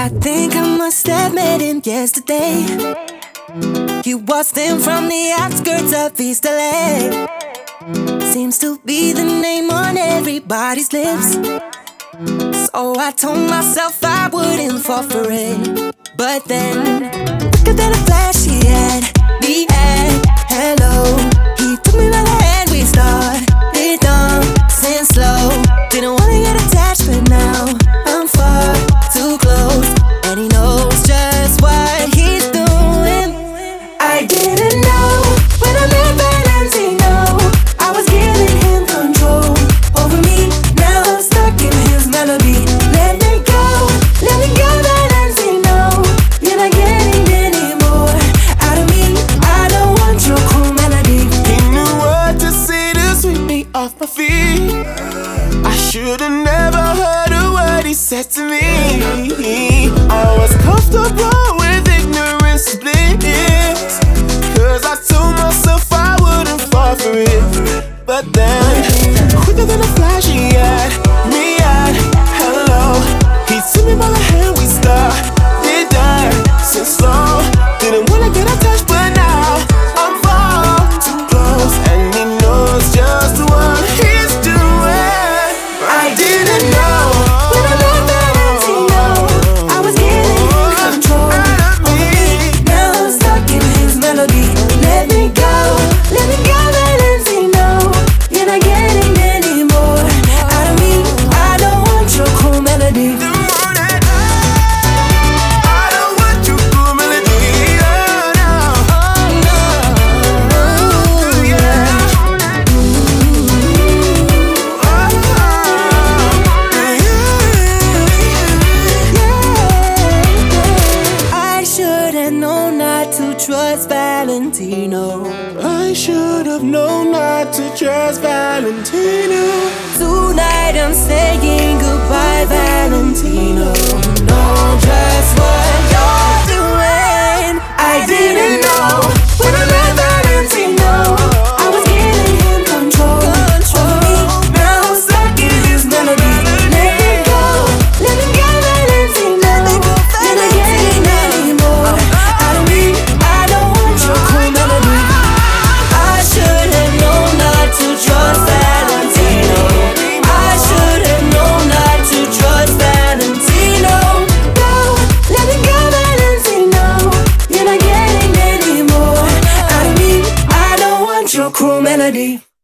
I think I must have met him yesterday. He waltzed in from the outskirts of East LA. Seems to be the name on everybody's lips. So I told myself I wouldn't fall for it. But then, quicker than a flash, he had me at hello. He took me by the hand, we started dancing slow. Didn't wanna get attached, but now I'm far too close. And he knows just what he's doing. I didn't know when I met Valentino, I was giving him control over me. Now I'm stuck in his melody. Let me go, Valentino. You're not getting any more out of me. I don't want your cool melody. He knew what to say to sweep me off my feet. I should've never heard a word he said to me. I was comfortable with ignorance and bliss, 'cause I told myself I wouldn't fall for it. But then, quicker than a flash, he had me at hello. He took me by the hand, we started dancing slow. Didn't wanna get attached, but now I'm far too close. And he knows just what he's doing. I didn't know when I met Valentino, I was giving him control over me. Now I'm stuck in his melody. Let me go, Valentino. You're not getting any more out of me. I don't want your cool melody. Trust Valentino. I should have known not to trust Valentino. Tonight I'm saying goodbye, Valentino. Know just what you're doing. I didn't know when I met Valentino, I was giving him control over me. Now I'm stuck in his melody. Let me go, Valentino. You're not getting any more out of me. I don't want your cool melody. I should have known not to trust Valentino. I should have known not to trust Valentino. No, let me go, Valentino. You're not getting any more out of me. I don't want your cruel melody.